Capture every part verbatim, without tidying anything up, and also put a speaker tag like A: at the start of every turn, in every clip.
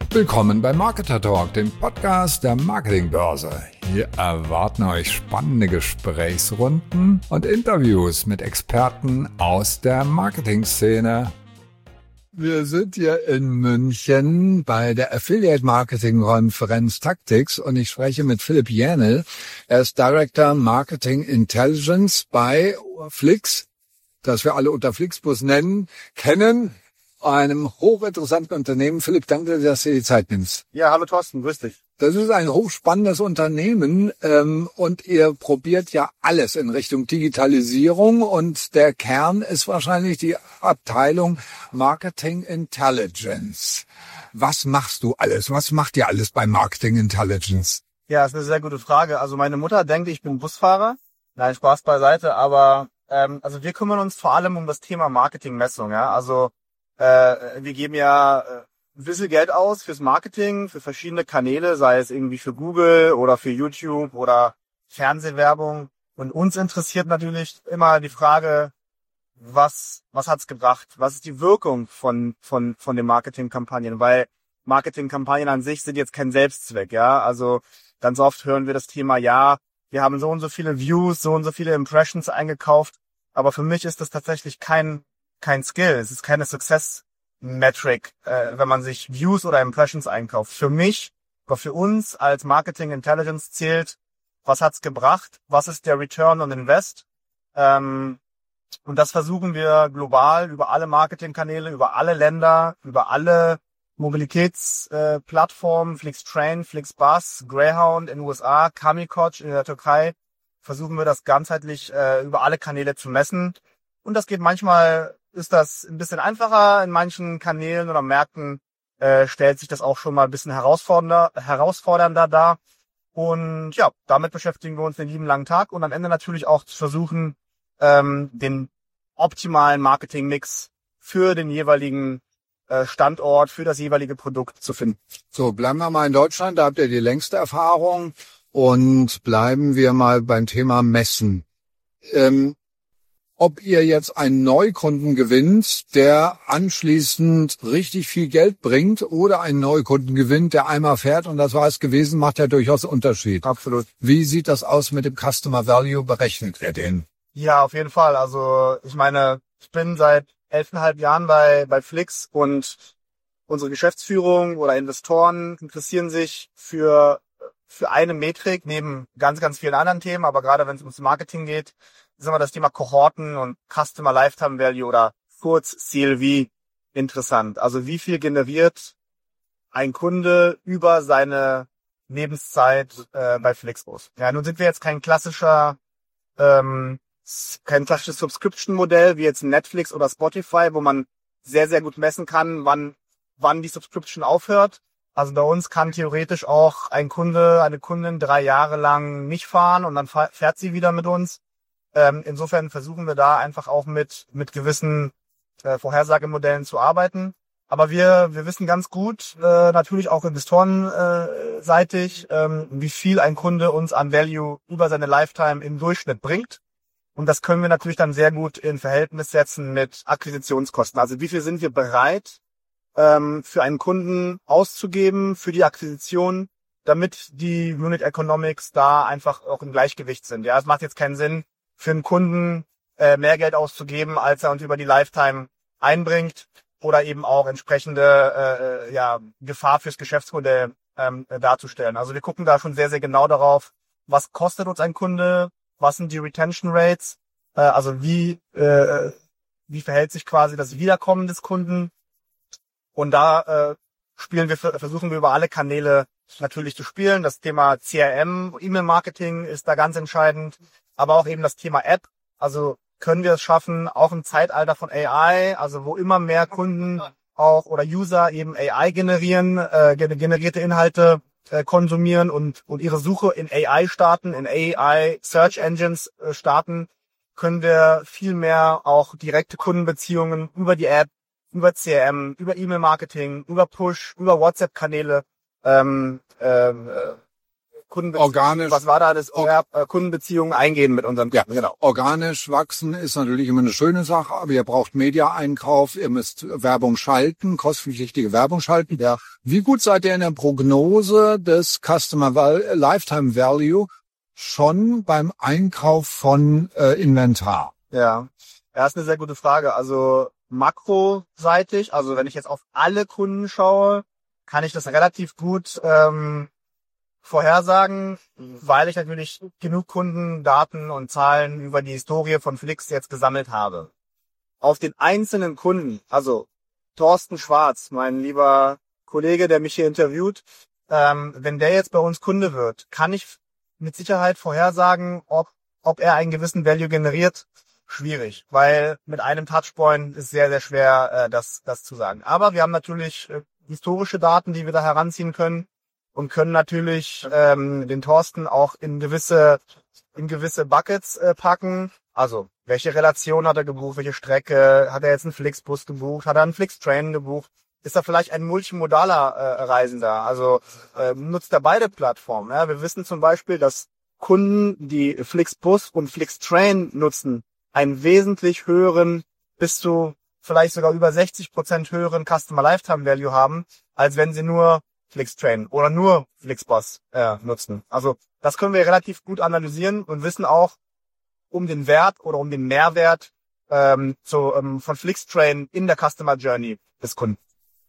A: Willkommen bei Marketer Talk, dem Podcast der Marketingbörse. Hier erwarten euch spannende Gesprächsrunden und Interviews mit Experten aus der Marketingszene. Wir sind hier in München bei der Affiliate Marketing Konferenz Tactics und ich spreche mit Philipp Jähnl. Er ist Director Marketing Intelligence bei Flix, das wir alle unter Flixbus nennen, kennen. Einem hochinteressanten Unternehmen. Philipp, danke, dass du dir die Zeit nimmst.
B: Ja, hallo Thorsten, grüß dich.
A: Das ist ein hochspannendes Unternehmen ähm, und ihr probiert ja alles in Richtung Digitalisierung und der Kern ist wahrscheinlich die Abteilung Marketing Intelligence. Was machst du alles? Was macht ihr alles bei Marketing Intelligence?
B: Ja, das ist eine sehr gute Frage. Also meine Mutter denkt, ich bin Busfahrer. Nein, Spaß beiseite, aber ähm, also wir kümmern uns vor allem um das Thema Marketingmessung. Ja, also Äh, wir geben ja äh, ein bisschen Geld aus fürs Marketing, für verschiedene Kanäle, sei es irgendwie für Google oder für YouTube oder Fernsehwerbung. Und uns interessiert natürlich immer die Frage, was was hat's gebracht? Was ist die Wirkung von von von den Marketingkampagnen? Weil Marketingkampagnen an sich sind jetzt kein Selbstzweck, ja. Also ganz oft hören wir das Thema, ja, wir haben so und so viele Views, so und so viele Impressions eingekauft. Aber für mich ist das tatsächlich kein kein Skill, es ist keine Success Metric, äh, wenn man sich Views oder Impressions einkauft. Für mich, aber für uns als Marketing Intelligence zählt, was hat's gebracht, was ist der Return on Invest, ähm, und das versuchen wir global über alle Marketingkanäle, über alle Länder, über alle Mobilitätsplattformen, äh, Flixtrain, Flixbus, Greyhound in den U S A, Kamikoc in der Türkei, versuchen wir das ganzheitlich äh, über alle Kanäle zu messen. Und das geht manchmal, ist das ein bisschen einfacher, in manchen Kanälen oder Märkten äh, stellt sich das auch schon mal ein bisschen herausfordernder, herausfordernder dar. Und ja, damit beschäftigen wir uns den lieben langen Tag und am Ende natürlich auch zu versuchen, ähm, den optimalen Marketingmix für den jeweiligen äh, Standort, für das jeweilige Produkt zu finden.
A: So, bleiben wir mal in Deutschland, da habt ihr die längste Erfahrung und bleiben wir mal beim Thema Messen. Ähm, Ob ihr jetzt einen Neukunden gewinnt, der anschließend richtig viel Geld bringt oder einen Neukunden gewinnt, der einmal fährt und das war es gewesen, macht ja durchaus Unterschied.
B: Absolut.
A: Wie sieht das aus mit dem Customer Value? Berechnet ihr den?
B: Ja, auf jeden Fall. Also ich meine, ich bin seit elfeinhalb Jahren bei bei Flix und unsere Geschäftsführung oder Investoren interessieren sich für für eine Metrik neben ganz, ganz vielen anderen Themen, aber gerade wenn es ums Marketing geht, ist immer das Thema Kohorten und Customer Lifetime Value oder kurz C L V interessant. Also wie viel generiert ein Kunde über seine Lebenszeit äh, bei Flixbus? Ja, nun sind wir jetzt kein klassischer, ähm, kein klassisches Subscription-Modell wie jetzt Netflix oder Spotify, wo man sehr, sehr gut messen kann, wann wann die Subscription aufhört. Also bei uns kann theoretisch auch ein Kunde, eine Kundin drei Jahre lang nicht fahren und dann fährt sie wieder mit uns. Ähm, insofern versuchen wir da einfach auch mit mit gewissen äh, Vorhersagemodellen zu arbeiten. Aber wir wir wissen ganz gut, äh, natürlich auch investorenseitig, äh, ähm, wie viel ein Kunde uns an Value über seine Lifetime im Durchschnitt bringt. Und das können wir natürlich dann sehr gut in Verhältnis setzen mit Akquisitionskosten. Also wie viel sind wir bereit, ähm, für einen Kunden auszugeben, für die Akquisition, damit die Unit Economics da einfach auch im Gleichgewicht sind. Ja, es macht jetzt keinen Sinn, für einen Kunden äh, mehr Geld auszugeben, als er uns über die Lifetime einbringt oder eben auch entsprechende äh, ja, Gefahr fürs Geschäftsmodell ähm, darzustellen. Also wir gucken da schon sehr, sehr genau darauf, was kostet uns ein Kunde, was sind die Retention Rates, äh, also wie äh, wie verhält sich quasi das Wiederkommen des Kunden. Und da äh, spielen wir, versuchen wir über alle Kanäle natürlich zu spielen. Das Thema C R M, E-Mail-Marketing ist da ganz entscheidend. Aber auch eben das Thema App. Also können wir es schaffen, auch im Zeitalter von A I, also wo immer mehr Kunden auch oder User eben A I generieren, äh, generierte Inhalte äh, konsumieren und und ihre Suche in A I starten, in A I Search Engines äh, starten, können wir viel mehr auch direkte Kundenbeziehungen über die App, über C R M, über E-Mail-Marketing, über Push, über WhatsApp-Kanäle ähm, äh, Kundenbeziehungen,
A: organisch,
B: was war da das euer äh, Kundenbeziehungen eingehen mit unseren Kunden,
A: ja,
B: genau.
A: Organisch wachsen ist natürlich immer eine schöne Sache, aber ihr braucht Media-Einkauf, ihr müsst Werbung schalten, kostenpflichtige Werbung schalten.
B: Ja.
A: Wie gut seid ihr in der Prognose des Customer Val- Lifetime Value schon beim Einkauf von äh, Inventar?
B: Ja, ja, ist eine sehr gute Frage. Also makroseitig, also wenn ich jetzt auf alle Kunden schaue, kann ich das relativ gut ähm, vorhersagen, weil ich natürlich genug Kundendaten und Zahlen über die Historie von Flix jetzt gesammelt habe. Auf den einzelnen Kunden, also Thorsten Schwarz, mein lieber Kollege, der mich hier interviewt, ähm, wenn der jetzt bei uns Kunde wird, kann ich mit Sicherheit vorhersagen, ob, ob er einen gewissen Value generiert. Schwierig, weil mit einem Touchpoint ist sehr, sehr schwer, äh, das, das zu sagen. Aber wir haben natürlich äh, historische Daten, die wir da heranziehen können und können natürlich ähm, den Thorsten auch in gewisse, in gewisse Buckets äh, packen. Also, welche Relation hat er gebucht, welche Strecke, hat er jetzt einen Flixbus gebucht, hat er einen Flixtrain gebucht? Ist er vielleicht ein multimodaler äh, Reisender? Also äh, nutzt er beide Plattformen? Ja? Wir wissen zum Beispiel, dass Kunden, die Flixbus und Flixtrain nutzen, einen wesentlich höheren, bis zu vielleicht sogar über sechzig Prozent höheren Customer Lifetime Value haben, als wenn sie nur Flixtrain oder nur Flixbus äh, nutzen. Also das können wir relativ gut analysieren und wissen auch um den Wert oder um den Mehrwert ähm, zu, ähm, von Flixtrain in der Customer Journey des Kunden.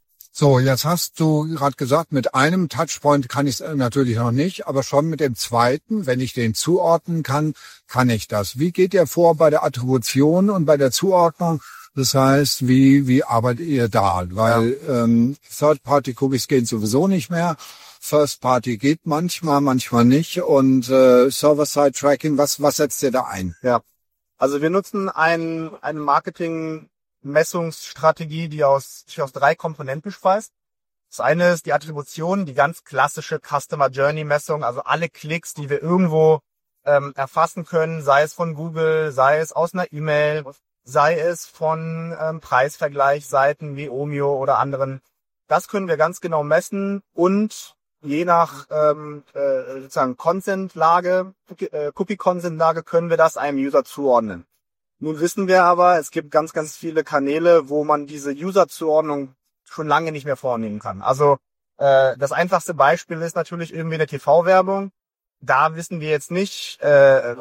A: So, jetzt hast du gerade gesagt, mit einem Touchpoint kann ich es natürlich noch nicht, aber schon mit dem zweiten, wenn ich den zuordnen kann, kann ich das. Wie geht ihr vor bei der Attribution und bei der Zuordnung? Das heißt, wie wie arbeitet ihr da? Weil ja. ähm, Third-Party-Cookies gehen sowieso nicht mehr. First-Party geht manchmal, manchmal nicht. Und äh, Server-Side-Tracking, was was setzt ihr da ein?
B: Ja, also wir nutzen ein eine Marketing Messungsstrategie, die aus, sich aus drei Komponenten speist. Das eine ist die Attribution, die ganz klassische Customer Journey Messung, also alle Klicks, die wir irgendwo ähm, erfassen können, sei es von Google, sei es aus einer E-Mail, sei es von ähm, Preisvergleichsseiten wie Omio oder anderen. Das können wir ganz genau messen und je nach ähm, äh, sozusagen Consent-Lage, äh, Cookie-Consent-Lage können wir das einem User zuordnen. Nun wissen wir aber, es gibt ganz, ganz viele Kanäle, wo man diese User-Zuordnung schon lange nicht mehr vornehmen kann. Also äh, das einfachste Beispiel ist natürlich irgendwie eine T V-Werbung. Da wissen wir jetzt nicht, äh,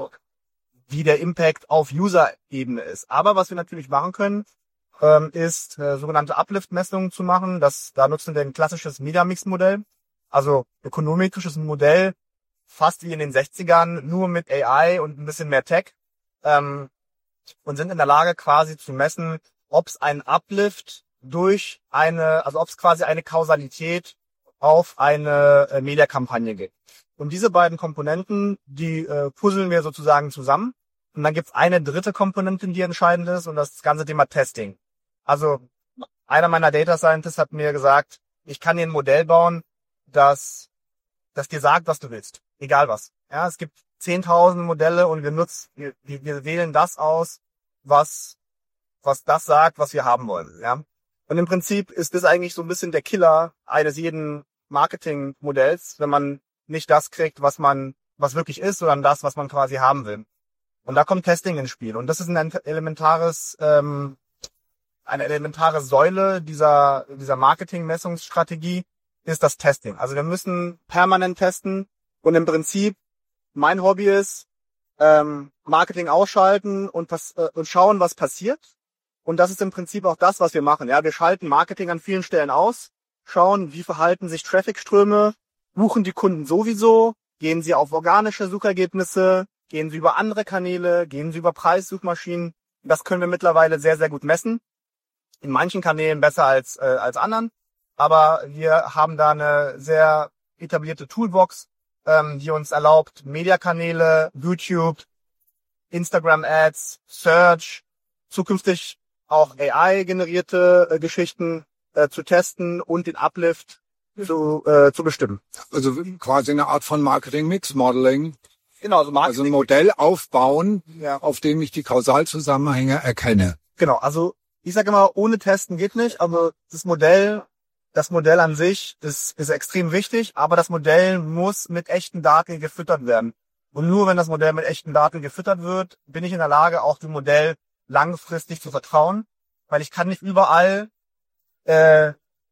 B: wie der Impact auf User-Ebene ist. Aber was wir natürlich machen können, ähm, ist äh, sogenannte Uplift-Messungen zu machen. Das, da nutzen wir ein klassisches Media-Mix-Modell, also ökonometrisches Modell, fast wie in den sechzigern, nur mit A I und ein bisschen mehr Tech. Ähm, und sind in der Lage quasi zu messen, ob es einen Uplift durch eine, also ob es quasi eine Kausalität auf eine äh, Mediakampagne gibt. Und diese beiden Komponenten, die äh, puzzeln wir sozusagen zusammen. Und dann gibt's eine dritte Komponente, die entscheidend ist, und das ist das ganze Thema Testing. Also einer meiner Data Scientists hat mir gesagt, ich kann dir ein Modell bauen, das, das dir sagt, was du willst. Egal was. Ja, es gibt zehntausend Modelle und wir nutzen, wir, wir wählen das aus, was, was das sagt, was wir haben wollen, ja. Und im Prinzip ist das eigentlich so ein bisschen der Killer eines jeden Marketingmodells, wenn man nicht das kriegt, was man, was wirklich ist, sondern das, was man quasi haben will. Und da kommt Testing ins Spiel. Und das ist ein elementares, ähm, eine elementare Säule dieser, dieser Marketing-Messungsstrategie ist das Testing. Also wir müssen permanent testen und im Prinzip mein Hobby ist, ähm, Marketing ausschalten und, was, äh, und schauen, was passiert. Und das ist im Prinzip auch das, was wir machen. Ja, wir schalten Marketing an vielen Stellen aus, schauen, wie verhalten sich Traffic-Ströme, buchen die Kunden sowieso, gehen sie auf organische Suchergebnisse, gehen sie über andere Kanäle, gehen sie über Preissuchmaschinen. Das können wir mittlerweile sehr, sehr gut messen. In manchen Kanälen besser als, äh, als anderen. Aber wir haben da eine sehr etablierte Toolbox, ähm, die uns erlaubt, Mediakanäle, YouTube, Instagram-Ads, Search, zukünftig auch A I-generierte äh, Geschichten äh, zu testen und den Uplift zu, äh, zu bestimmen.
A: Also quasi eine Art von Marketing-Mix-Modeling.
B: Genau, also Marketing.
A: Also ein Modell aufbauen,
B: ja,
A: auf dem ich die Kausalzusammenhänge erkenne.
B: Genau, also ich sage immer, ohne Testen geht nicht, aber das Modell das Modell an sich ist, ist extrem wichtig, aber das Modell muss mit echten Daten gefüttert werden. Und nur wenn das Modell mit echten Daten gefüttert wird, bin ich in der Lage, auch dem Modell langfristig zu vertrauen, weil ich kann nicht überall äh,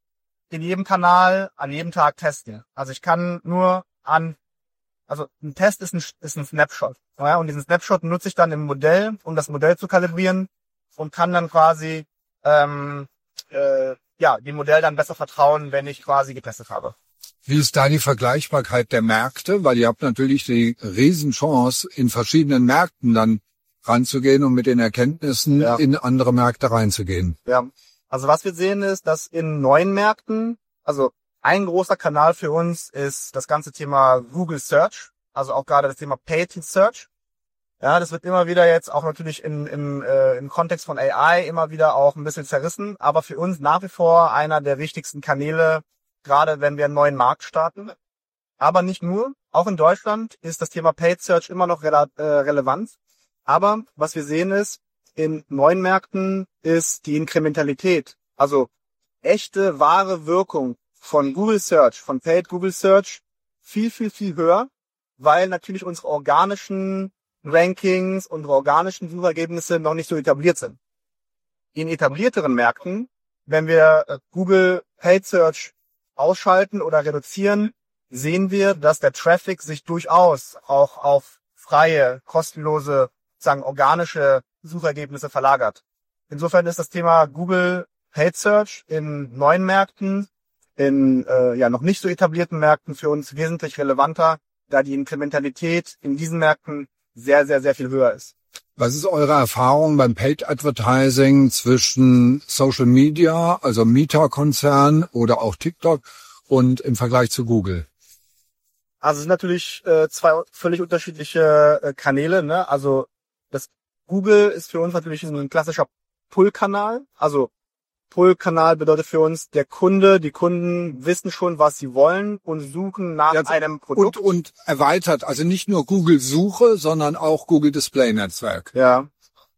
B: in jedem Kanal an jedem Tag testen. Also ich kann nur an, also ein Test ist ein, ist ein Snapshot. Ja, und diesen Snapshot nutze ich dann im Modell, um das Modell zu kalibrieren und kann dann quasi ähm, äh, ja dem Modell dann besser vertrauen, wenn ich quasi getestet habe.
A: Wie ist da die Vergleichbarkeit der Märkte? Weil ihr habt natürlich die Riesenchance, in verschiedenen Märkten dann ranzugehen und mit den Erkenntnissen ja. in andere Märkte reinzugehen.
B: Ja, also was wir sehen ist, dass in neuen Märkten, also ein großer Kanal für uns ist das ganze Thema Google Search, also auch gerade das Thema Paid Search. Ja, das wird immer wieder jetzt auch natürlich in, im, äh, im Kontext von A I immer wieder auch ein bisschen zerrissen, aber für uns nach wie vor einer der wichtigsten Kanäle, gerade wenn wir einen neuen Markt starten. Aber nicht nur, auch in Deutschland ist das Thema Paid Search immer noch rele- äh, relevant. Aber was wir sehen ist, in neuen Märkten ist die Inkrementalität, also echte, wahre Wirkung von Google Search, von Paid Google Search viel, viel, viel höher, weil natürlich unsere organischen Rankings, unsere organischen Suchergebnisse noch nicht so etabliert sind. In etablierteren Märkten, wenn wir Google Paid Search ausschalten oder reduzieren, sehen wir, dass der Traffic sich durchaus auch auf freie, kostenlose, sagen organische Suchergebnisse verlagert. Insofern ist das Thema Google Paid Search in neuen Märkten, in äh, ja noch nicht so etablierten Märkten für uns wesentlich relevanter, da die Inkrementalität in diesen Märkten sehr, sehr, sehr viel höher ist.
A: Was ist eure Erfahrung beim Paid Advertising zwischen Social Media, also Meta-Konzern oder auch TikTok und im Vergleich zu Google?
B: Also es sind natürlich äh, zwei völlig unterschiedliche äh, Kanäle, ne? Also das Google ist für uns natürlich ein klassischer Pull-Kanal. Also Pull-Kanal bedeutet für uns, der Kunde, die Kunden wissen schon, was sie wollen und suchen nach ja, einem Produkt.
A: Und, und erweitert, also nicht nur Google-Suche, sondern auch Google-Display-Netzwerk.
B: Ja.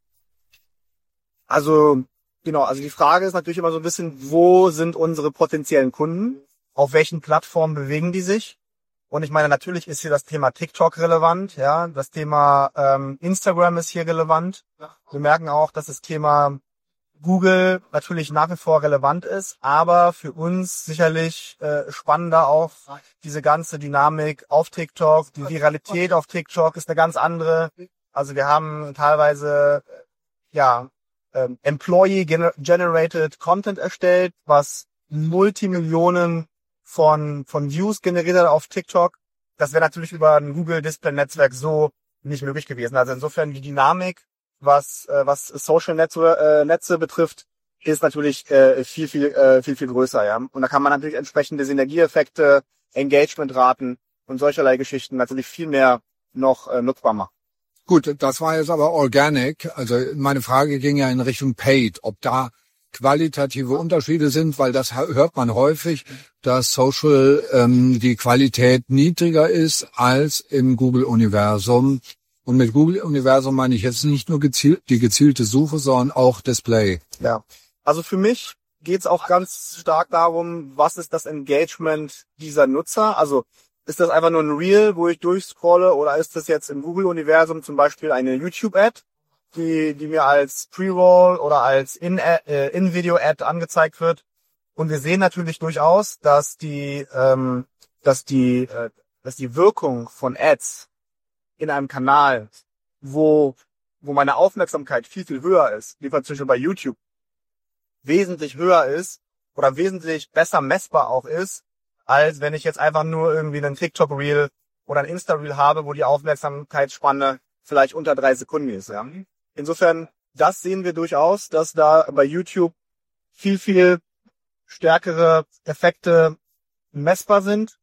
B: Also, genau, also die Frage ist natürlich immer so ein bisschen, wo sind unsere potenziellen Kunden? Auf welchen Plattformen bewegen die sich? Und ich meine, natürlich ist hier das Thema TikTok relevant, ja, das Thema ähm, Instagram ist hier relevant. Wir merken auch, dass das Thema Google natürlich nach wie vor relevant ist, aber für uns sicherlich äh, spannender auch diese ganze Dynamik auf TikTok. Die Viralität auf TikTok ist eine ganz andere. Also wir haben teilweise ja ähm, Employee-generated Content erstellt, was Multimillionen von von Views generiert hat auf TikTok. Das wäre natürlich über ein Google Display Netzwerk so nicht möglich gewesen. Also insofern die Dynamik, was äh, was Social Netze, äh, Netze betrifft, ist natürlich äh, viel viel äh, viel viel größer, ja. Und da kann man natürlich entsprechende Synergieeffekte, Engagementraten und solcherlei Geschichten natürlich viel mehr noch äh, nutzbar machen.
A: Gut, das war jetzt aber organic. Also meine Frage ging ja in Richtung Paid, ob da qualitative Unterschiede sind, weil das hört man häufig, dass Social ähm, die Qualität niedriger ist als im Google-Universum. Und mit Google-Universum meine ich jetzt nicht nur gezielt, die gezielte Suche, sondern auch Display.
B: Ja, also für mich geht es auch ganz stark darum, was ist das Engagement dieser Nutzer? Also ist das einfach nur ein Reel, wo ich durchscrolle, oder ist das jetzt im Google-Universum zum Beispiel eine YouTube-Ad, die die mir als Pre-Roll oder als In- äh, In-Video-Ad angezeigt wird? Und wir sehen natürlich durchaus, dass die, ähm, dass die, äh, dass die Wirkung von Ads in einem Kanal, wo wo meine Aufmerksamkeit viel, viel höher ist, wie zum Beispiel bei YouTube, wesentlich höher ist oder wesentlich besser messbar auch ist, als wenn ich jetzt einfach nur irgendwie einen TikTok-Reel oder ein Insta-Reel habe, wo die Aufmerksamkeitsspanne vielleicht unter drei Sekunden ist. Ja. Insofern, das sehen wir durchaus, dass da bei YouTube viel, viel stärkere Effekte messbar sind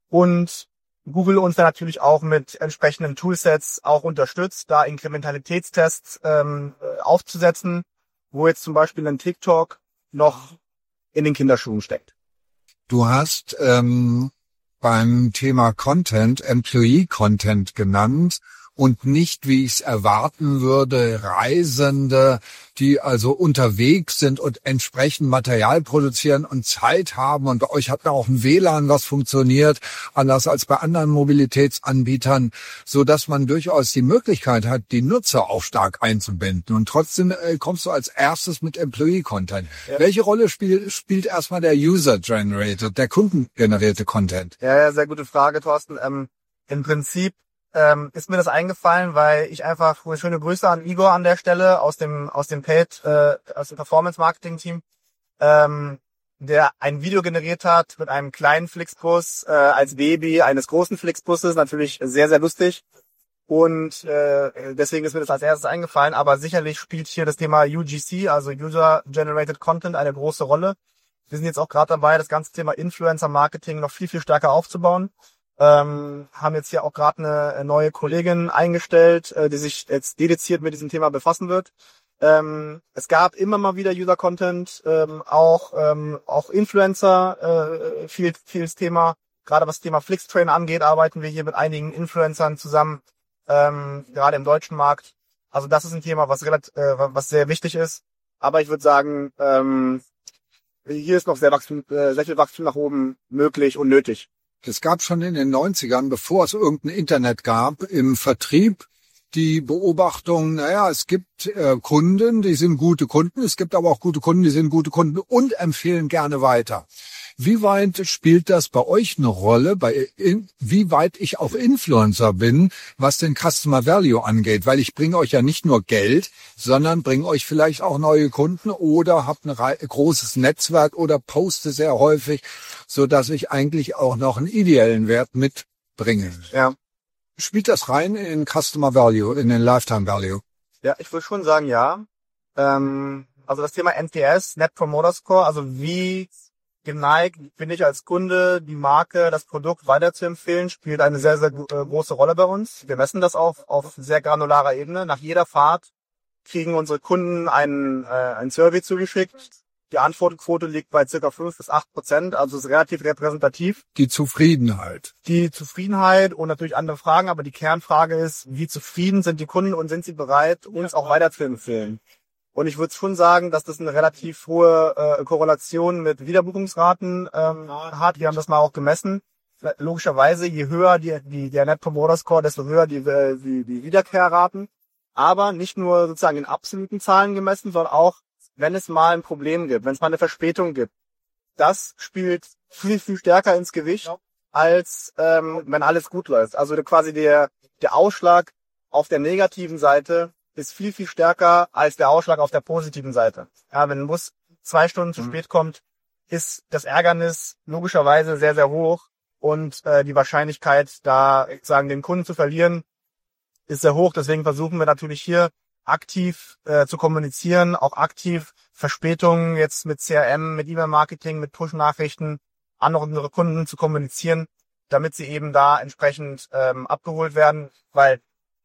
B: und Google uns da natürlich auch mit entsprechenden Toolsets auch unterstützt, da Inkrementalitätstests ähm, aufzusetzen, wo jetzt zum Beispiel ein TikTok noch in den Kinderschuhen steckt.
A: Du hast ähm, beim Thema Content Employee Content genannt und nicht, wie ich es erwarten würde, Reisende, die also unterwegs sind und entsprechend Material produzieren und Zeit haben. Und bei euch hat man auch ein W L A N, was funktioniert, anders als bei anderen Mobilitätsanbietern, so dass man durchaus die Möglichkeit hat, die Nutzer auch stark einzubinden. Und trotzdem äh, kommst du als erstes mit Employee-Content. Ja. Welche Rolle spielt, spielt erstmal der User-Generated, der kundengenerierte Content?
B: Ja, ja, sehr gute Frage, Thorsten. Ähm, im Prinzip ähm, ist mir das eingefallen, weil ich einfach, schöne Grüße an Igor an der Stelle aus dem aus dem Paid, äh, aus dem Performance-Marketing-Team, ähm, der ein Video generiert hat mit einem kleinen Flixbus äh, als Baby eines großen Flixbusses, natürlich sehr, sehr lustig. Und äh, deswegen ist mir das als erstes eingefallen, aber sicherlich spielt hier das Thema U G C, also User Generated Content, eine große Rolle. Wir sind jetzt auch gerade dabei, das ganze Thema Influencer-Marketing noch viel, viel stärker aufzubauen. Ähm, haben jetzt hier auch gerade eine neue Kollegin eingestellt, äh, die sich jetzt dediziert mit diesem Thema befassen wird. Ähm, es gab immer mal wieder User-Content, ähm, auch ähm, auch Influencer, äh, viel vieles Thema. Gerade was das Thema Flixtrain angeht, arbeiten wir hier mit einigen Influencern zusammen, ähm, gerade im deutschen Markt. Also das ist ein Thema, was relativ, äh, was sehr wichtig ist. Aber ich würde sagen, ähm, hier ist noch sehr, Wachstum, äh, sehr viel Wachstum nach oben möglich und nötig.
A: Es gab schon in den neunzigern, bevor es irgendein Internet gab, im Vertrieb die Beobachtung, naja, es gibt äh, Kunden, die sind gute Kunden, es gibt aber auch gute Kunden, die sind gute Kunden und empfehlen gerne weiter. Wie weit spielt das bei euch eine Rolle, bei in, wie weit ich auch Influencer bin, was den Customer Value angeht? Weil ich bringe euch ja nicht nur Geld, sondern bringe euch vielleicht auch neue Kunden oder habe ein rei- großes Netzwerk oder poste sehr häufig, so dass ich eigentlich auch noch einen ideellen Wert mitbringe.
B: Ja.
A: Spielt das rein in Customer Value, in den Lifetime Value?
B: Ja, ich würde schon sagen, ja. Ähm, also das Thema N P S, Net Promoter Score, also wie geneigt bin ich als Kunde, die Marke, das Produkt weiterzuempfehlen, spielt eine sehr, sehr äh, große Rolle bei uns. Wir messen das auch auf sehr granularer Ebene. Nach jeder Fahrt kriegen unsere Kunden einen, äh, ein Survey zugeschickt. Die Antwortquote liegt bei circa fünf bis acht Prozent, also ist relativ repräsentativ.
A: Die Zufriedenheit.
B: Die Zufriedenheit und natürlich andere Fragen, aber die Kernfrage ist, wie zufrieden sind die Kunden und sind sie bereit, uns auch weiterzuempfehlen? Und ich würde schon sagen, dass das eine relativ hohe äh, Korrelation mit Wiederbuchungsraten ähm, hat. Wir haben das mal auch gemessen. Logischerweise, je höher die, die, der Net Promoter Score, desto höher die, die, die Wiederkehrraten. Aber nicht nur sozusagen in absoluten Zahlen gemessen, sondern auch, wenn es mal ein Problem gibt, wenn es mal eine Verspätung gibt. Das spielt viel, viel stärker ins Gewicht, als ähm, wenn alles gut läuft. Also quasi der, der Ausschlag auf der negativen Seite ist viel, viel stärker als der Ausschlag auf der positiven Seite. Ja, wenn ein Bus zwei Stunden zu spät kommt, ist das Ärgernis logischerweise sehr, sehr hoch und äh, die Wahrscheinlichkeit, da sagen den Kunden zu verlieren, ist sehr hoch. Deswegen versuchen wir natürlich hier aktiv äh, zu kommunizieren, auch aktiv Verspätungen jetzt mit C R M, mit E-Mail-Marketing, mit Push-Nachrichten an unsere Kunden zu kommunizieren, damit sie eben da entsprechend ähm, abgeholt werden, weil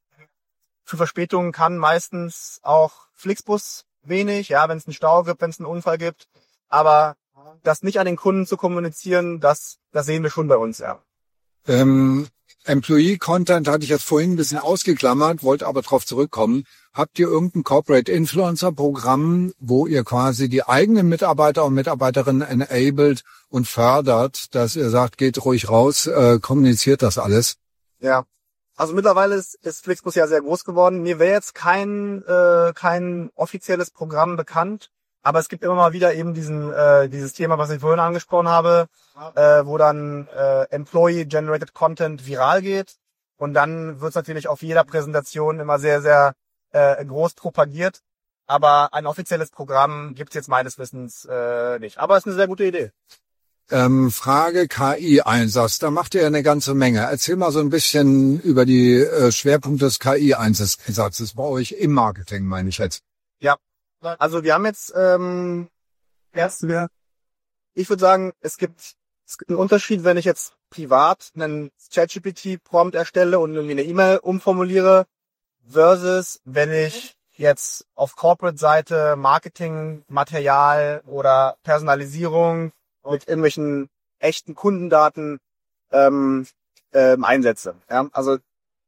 B: für Verspätungen kann meistens auch Flixbus wenig, ja, wenn es einen Stau gibt, wenn es einen Unfall gibt. Aber das nicht an den Kunden zu kommunizieren, das, das sehen wir schon bei uns, ja.
A: Ähm, Employee-Content hatte ich jetzt vorhin ein bisschen ausgeklammert, wollte aber drauf zurückkommen. Habt ihr irgendein Corporate-Influencer-Programm, wo ihr quasi die eigenen Mitarbeiter und Mitarbeiterinnen enabled und fördert, dass ihr sagt, geht ruhig raus, äh, kommuniziert das alles?
B: Ja. Also mittlerweile ist, ist Flixbus ja sehr groß geworden. Mir wäre jetzt kein äh, kein offizielles Programm bekannt, aber es gibt immer mal wieder eben diesen äh, dieses Thema, was ich vorhin angesprochen habe, äh, wo dann äh, Employee-Generated Content viral geht und dann wird es natürlich auf jeder Präsentation immer sehr, sehr äh, groß propagiert. Aber ein offizielles Programm gibt es jetzt meines Wissens äh, nicht. Aber es ist eine sehr gute Idee.
A: Ähm, Frage K I-Einsatz, da macht ihr eine ganze Menge. Erzähl mal so ein bisschen über die äh, Schwerpunkte des K I-Einsatzes bei euch im Marketing, meine ich jetzt.
B: Ja, also wir haben jetzt ähm, erst, ich würde sagen, es gibt, es gibt einen Unterschied, wenn ich jetzt privat einen ChatGPT-Prompt erstelle und irgendwie eine E-Mail umformuliere, versus wenn ich jetzt auf Corporate-Seite Marketing-Material oder Personalisierung mit irgendwelchen echten Kundendaten ähm, ähm, einsetze. Ja? Also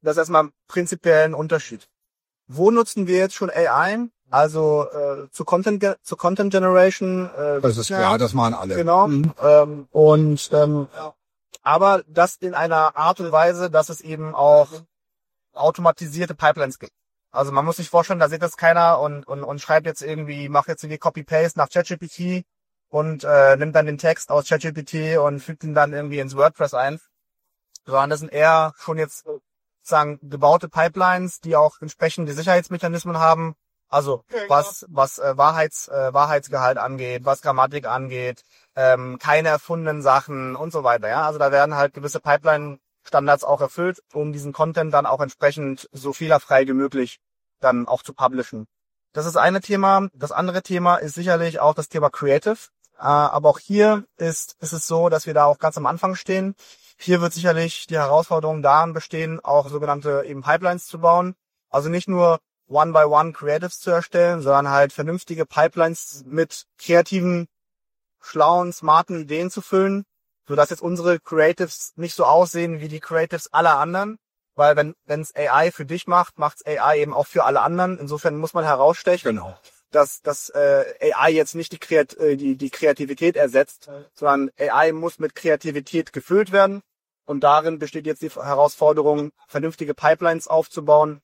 B: das ist erstmal prinzipiell ein Unterschied. Wo nutzen wir jetzt schon A I? Also äh, zu Content zu Content Generation. Äh,
A: das ist klar, das machen alle.
B: Genau. Mhm. Ähm, und ähm, aber das in einer Art und Weise, dass es eben auch automatisierte Pipelines gibt. Also man muss sich vorstellen, da sieht das keiner und und, und schreibt jetzt irgendwie, macht jetzt irgendwie Copy-Paste nach ChatGPT und äh, nimmt dann den Text aus ChatGPT und fügt ihn dann irgendwie ins WordPress ein. Sondern das sind eher schon jetzt sozusagen gebaute Pipelines, die auch entsprechende Sicherheitsmechanismen haben. Also was was äh, Wahrheits äh, Wahrheitsgehalt angeht, was Grammatik angeht, ähm, keine erfundenen Sachen und so weiter. Ja, also da werden halt gewisse Pipeline-Standards auch erfüllt, um diesen Content dann auch entsprechend so fehlerfrei wie möglich dann auch zu publishen. Das ist eine Thema. Das andere Thema ist sicherlich auch das Thema Creative. Äh, aber auch hier ist ist es so, dass wir da auch ganz am Anfang stehen. Hier wird sicherlich die Herausforderung darin bestehen, auch sogenannte eben Pipelines zu bauen. Also nicht nur One-by-One Creatives zu erstellen, sondern halt vernünftige Pipelines mit kreativen, schlauen, smarten Ideen zu füllen, sodass jetzt unsere Creatives nicht so aussehen wie die Creatives aller anderen. Weil wenn wenn es A I für dich macht, macht es A I eben auch für alle anderen. Insofern muss man herausstechen,
A: genau.
B: dass dass äh, A I jetzt nicht die, Kreat äh, die die Kreativität ersetzt, sondern A I muss mit Kreativität gefüllt werden. Und darin besteht jetzt die Herausforderung, vernünftige Pipelines aufzubauen.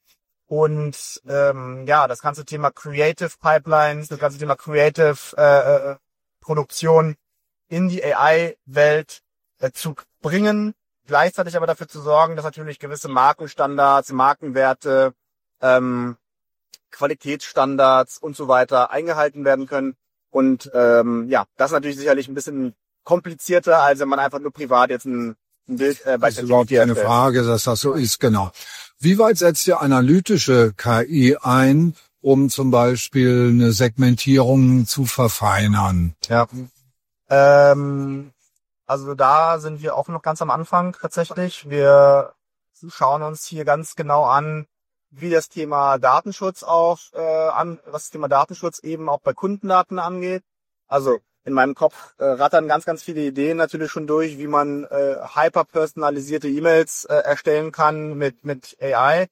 B: Und ähm, ja, das ganze Thema Creative Pipelines, das ganze Thema Creative äh, äh, Produktion in die A I-Welt äh, zu bringen, gleichzeitig aber dafür zu sorgen, dass natürlich gewisse Markenstandards, Markenwerte, ähm, Qualitätsstandards und so weiter eingehalten werden können. Und ähm, ja, das ist natürlich sicherlich ein bisschen komplizierter, als wenn man einfach nur privat jetzt ein, ein Bild äh, bei
A: Das ist überhaupt keine Frage, dass das so ist, genau. Wie weit setzt ihr analytische K I ein, um zum Beispiel eine Segmentierung zu verfeinern?
B: Ja. Ähm, also da sind wir auch noch ganz am Anfang tatsächlich. Wir schauen uns hier ganz genau an, wie das Thema Datenschutz auch äh, an, was das Thema Datenschutz eben auch bei Kundendaten angeht. Also in meinem Kopf äh, rattern ganz, ganz viele Ideen natürlich schon durch, wie man äh, hyperpersonalisierte E-Mails äh, erstellen kann mit mit A I.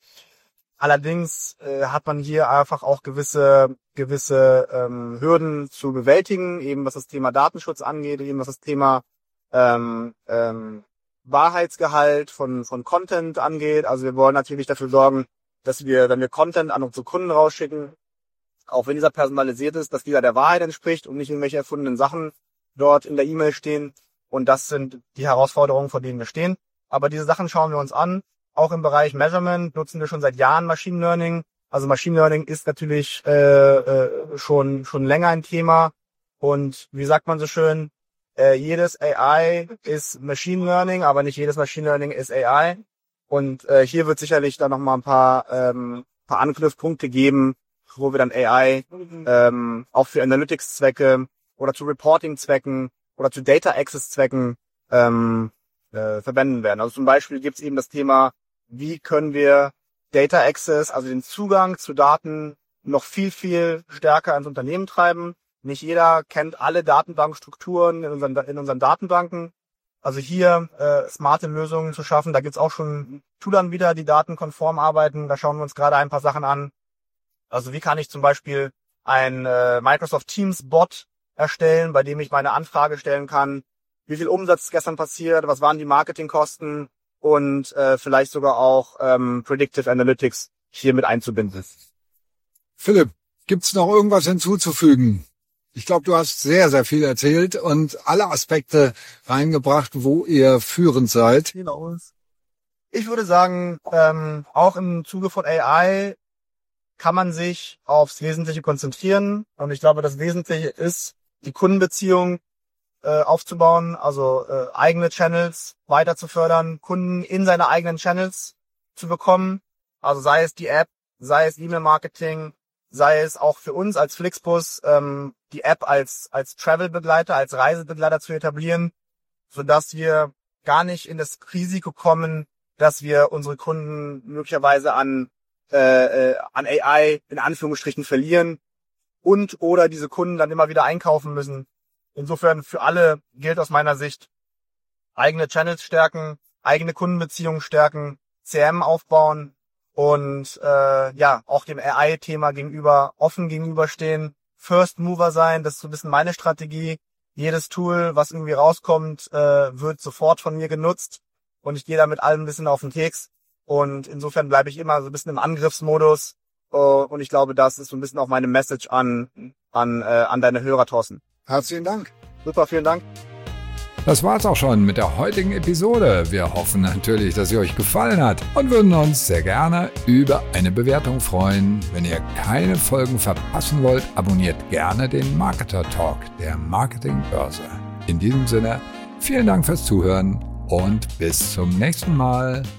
B: Allerdings äh, hat man hier einfach auch gewisse gewisse ähm, Hürden zu bewältigen, eben was das Thema Datenschutz angeht, eben was das Thema ähm, ähm, Wahrheitsgehalt von von Content angeht. Also wir wollen natürlich dafür sorgen, dass wir, wenn wir Content an unsere Kunden rausschicken, auch wenn dieser personalisiert ist, dass dieser der Wahrheit entspricht und nicht irgendwelche erfundenen Sachen dort in der E-Mail stehen. Und das sind die Herausforderungen, vor denen wir stehen. Aber diese Sachen schauen wir uns an. Auch im Bereich Measurement nutzen wir schon seit Jahren Machine Learning. Also Machine Learning ist natürlich äh, äh, schon schon länger ein Thema. Und wie sagt man so schön, äh, jedes A I ist Machine Learning, aber nicht jedes Machine Learning ist A I. Und äh, hier wird sicherlich dann nochmal ein paar, ähm, paar Anknüpfpunkte geben, wo wir dann A I ähm, auch für Analytics-Zwecke oder zu Reporting-Zwecken oder zu Data-Access-Zwecken ähm, äh, verwenden werden. Also zum Beispiel gibt es eben das Thema, wie können wir Data Access, also den Zugang zu Daten, noch viel, viel stärker ins Unternehmen treiben. Nicht jeder kennt alle Datenbankstrukturen in unseren, in unseren Datenbanken. Also hier äh, smarte Lösungen zu schaffen. Da gibt's auch schon Toolanbieter, die datenkonform arbeiten. Da schauen wir uns gerade ein paar Sachen an. Also wie kann ich zum Beispiel ein äh, Microsoft Teams Bot erstellen, bei dem ich meine Anfrage stellen kann, wie viel Umsatz ist gestern passiert, was waren die Marketingkosten und äh, vielleicht sogar auch ähm, Predictive Analytics hier mit einzubinden.
A: Philipp, gibt's noch irgendwas hinzuzufügen? Ich glaube, du hast sehr, sehr viel erzählt und alle Aspekte reingebracht, wo ihr führend seid.
B: Ich würde sagen, ähm, auch im Zuge von A I kann man sich aufs Wesentliche konzentrieren. Und ich glaube, das Wesentliche ist, die Kundenbeziehung äh, aufzubauen, also äh, eigene Channels weiter zu fördern, Kunden in seine eigenen Channels zu bekommen. Also sei es die App, sei es E-Mail-Marketing, sei es auch für uns als Flixbus ähm, die App als als Travel-Begleiter, als Reisebegleiter zu etablieren, sodass wir gar nicht in das Risiko kommen, dass wir unsere Kunden möglicherweise an äh, an A I in Anführungsstrichen verlieren und oder diese Kunden dann immer wieder einkaufen müssen. Insofern für alle gilt aus meiner Sicht, eigene Channels stärken, eigene Kundenbeziehungen stärken, C R M aufbauen und äh, ja, auch dem A I-Thema gegenüber offen gegenüberstehen, First Mover sein, das ist so ein bisschen meine Strategie. Jedes Tool, was irgendwie rauskommt, äh, wird sofort von mir genutzt und ich gehe da mit allem ein bisschen auf den Keks und insofern bleibe ich immer so ein bisschen im Angriffsmodus uh, und ich glaube, das ist so ein bisschen auch meine Message an an äh, an deine Hörer, Thorsten.
C: Herzlichen Dank.
B: Super, vielen Dank.
A: Das war's auch schon mit der heutigen Episode. Wir hoffen natürlich, dass sie euch gefallen hat und würden uns sehr gerne über eine Bewertung freuen. Wenn ihr keine Folgen verpassen wollt, abonniert gerne den Marketer Talk der Marketingbörse. In diesem Sinne, vielen Dank fürs Zuhören und bis zum nächsten Mal.